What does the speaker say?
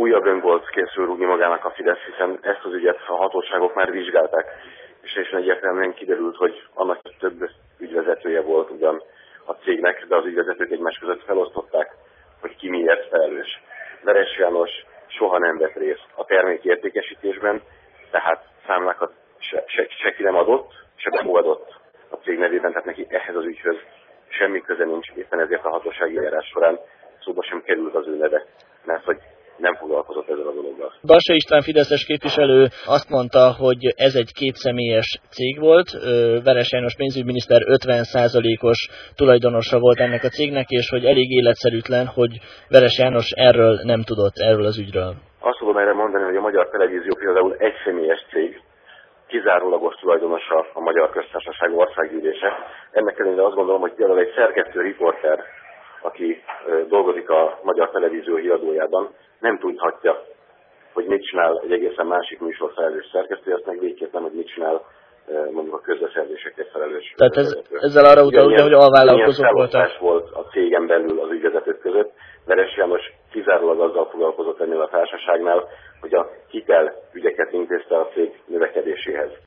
újabb öngolt készül rúgni magának a Fidesz, hiszen ezt az ügyet a hatóságok már vizsgálták, és teljesen egyértelműen kiderült, hogy annak több ügyvezetője volt ugyan a cégnek, de az ügyvezetők egymás között felosztották, hogy ki miért felelős. Veres János soha nem vett részt a termék értékesítésben, tehát számlákat se ki nem adott, se befogadott a cég nevében, tehát neki ehhez az ügyhöz semmi köze nincs, éppen ezért a hatósági eljárás során szóba sem került az ő neve, mert hogy nem foglalkozott ezzel a dologgal. Balsa István fideszes képviselő azt mondta, hogy ez egy kétszemélyes cég volt, Veres János pénzügyminiszter 50%-os tulajdonosa volt ennek a cégnek, és hogy elég életszerűtlen, hogy Veres János erről nem tudott, erről az ügyről. Azt tudom erre mondani, hogy a Magyar Televízió például egyszemélyes cég, kizárólagos tulajdonosa a Magyar Köztársaság Országgyűlése. Ennek ellenére azt gondolom, hogy például egy szerkesztő riporter, aki dolgozik a Magyar Televízió híradójában, nem tudhatja, hogy mit csinál egy egészen másik műsor felelős szerkesztő, azt meg végképp nem, hogy mit csinál mondjuk a közbeszerzésekért felelős. Tehát ezzel arra utal, ugye, hogy alvállalkozók voltak. Volt a cégen belül az ügyvezetők között. Veres János kizárólag azzal foglalkozott ennél a társaságnál, hogy a hitel ügyeket intézte a cég növekedéséhez.